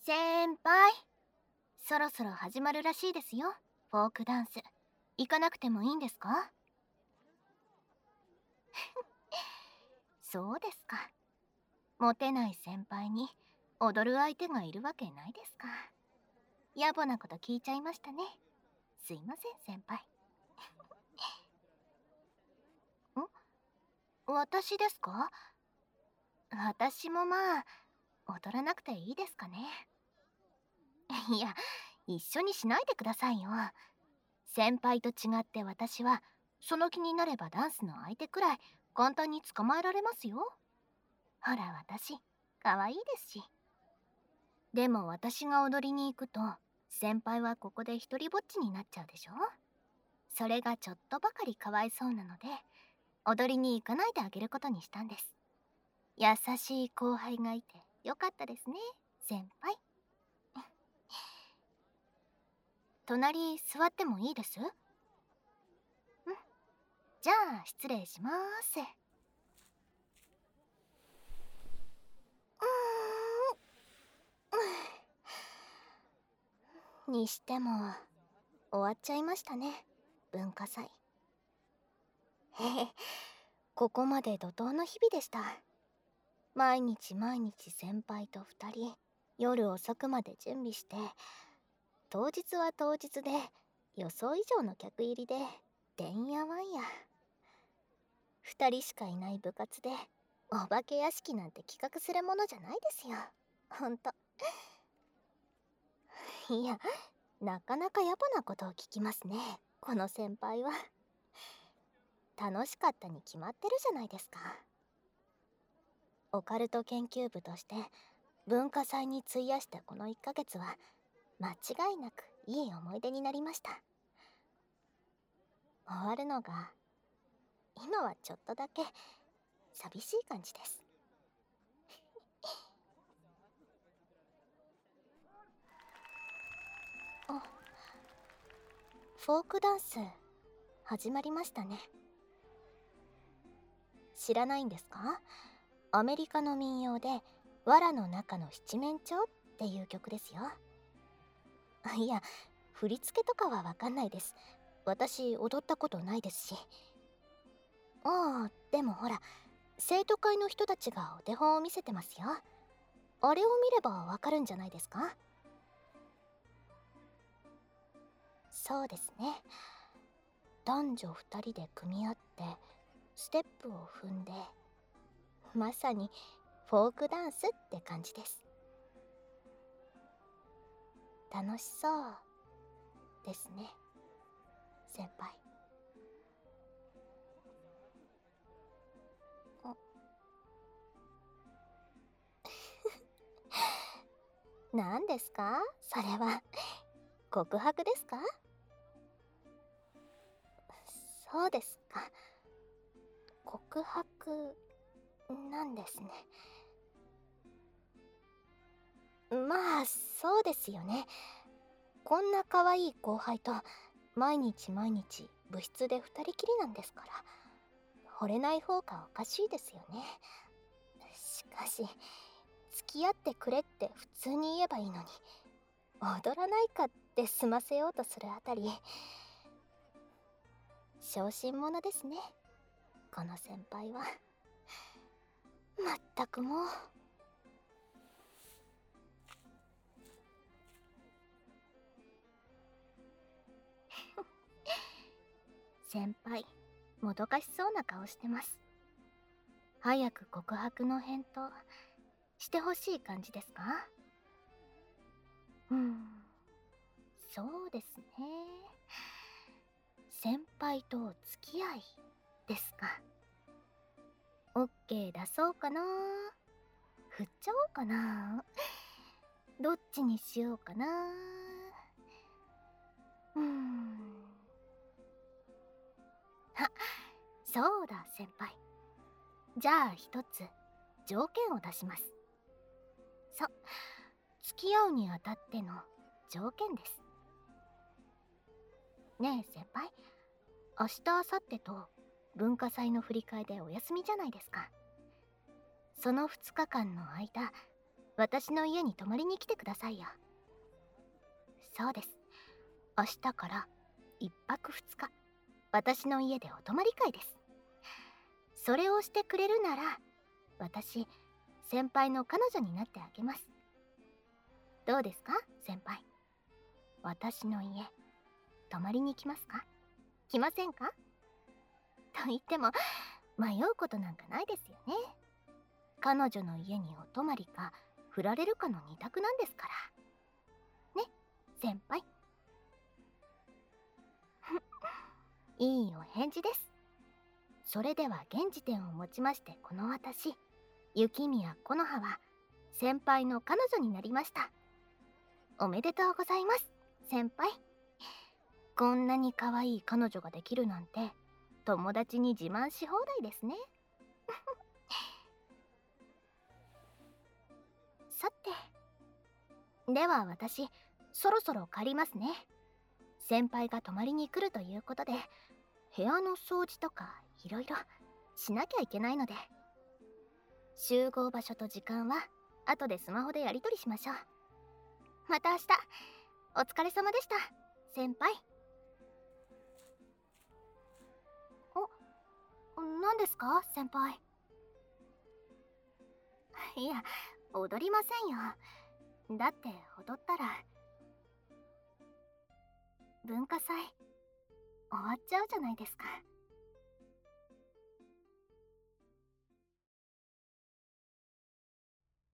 先輩、そろそろ始まるらしいですよ。フォークダンス。行かなくてもいいんですか？そうですか。モテない先輩に踊る相手がいるわけないですか。野暮なこと聞いちゃいましたね。すいません、先輩。私ですか？私もまあ、踊らなくていいですかね。いや、一緒にしないでくださいよ。先輩と違って私は、その気になればダンスの相手くらい簡単に捕まえられますよ。ほら私、可愛いですし。でも私が踊りに行くと、先輩はここで一人ぼっちになっちゃうでしょ？それがちょっとばかりかわいそうなので、踊りに行かないであげることにしたんです。優しい後輩がいてよかったですね、先輩。隣座ってもいいです？じゃあ失礼します。にしても終わっちゃいましたね、文化祭。へへ、ここまで怒涛の日々でした。毎日毎日先輩と2人夜遅くまで準備して、当日は当日で予想以上の客入りでてんやわんや。2人しかいない部活でお化け屋敷なんて企画するものじゃないですよ、ほんと。いや、なかなか野暮なことを聞きますね、この先輩は。楽しかったに決まってるじゃないですか。オカルト研究部として文化祭に費やしたこの1ヶ月は間違いなくいい思い出になりました。終わるのが今はちょっとだけ寂しい感じです。あ、フォークダンス始まりましたね。知らないんですか？アメリカの民謡で藁の中の七面鳥っていう曲ですよ。いや、振り付けとかはわかんないです。私踊ったことないですし。ああ、でもほら、生徒会の人たちがお手本を見せてますよ。あれを見ればわかるんじゃないですか？そうですね。男女2人で組み合ってステップを踏んで、まさにフォークダンスって感じです。楽しそうですね、先輩。何ですかそれは？告白ですか？そうですか。告白なんですね。まあそうですよね。こんな可愛い後輩と毎日毎日部室で二人きりなんですから、惚れない方がおかしいですよね。しかし付き合ってくれって普通に言えばいいのに、踊らないかって済ませようとするあたり、小心者ですね、この先輩は。まったくもう。先輩、もどかしそうな顔してます。早く告白の返答してほしい感じですか？うーん、そうですね。先輩とお付き合いですか。オッケー出そうかな。振っちゃおうかな。どっちにしようかな。うーん。あ、そうだ先輩。じゃあ一つ条件を出します。そう、付き合うにあたっての条件です。ねえ先輩、明日明後日と文化祭の振り替えでお休みじゃないですか。その2日間の間、 私の家に泊まりに来てくださいよ。そうです。明日から1泊2日、私の家でお泊まり会です。それをしてくれるなら、私、先輩の彼女になってあげます。どうですか、先輩。私の家、泊まりに来ますか？来ませんか？と言っても、迷うことなんかないですよね。彼女の家にお泊まりか、振られるかの二択なんですから。ね、先輩。いいお返事です。それでは現時点をもちまして、この私、雪宮木の葉は、先輩の彼女になりました。おめでとうございます、先輩。こんなに可愛い彼女ができるなんて、友達に自慢し放題ですね。さて、では私、そろそろ帰りますね。先輩が泊まりに来るということで、部屋の掃除とかいろいろしなきゃいけないので、集合場所と時間は後でスマホでやり取りしましょう。また明日。お疲れ様でした、先輩。何ですか、先輩。いや、踊りませんよ。だって踊ったら文化祭終わっちゃうじゃないですか。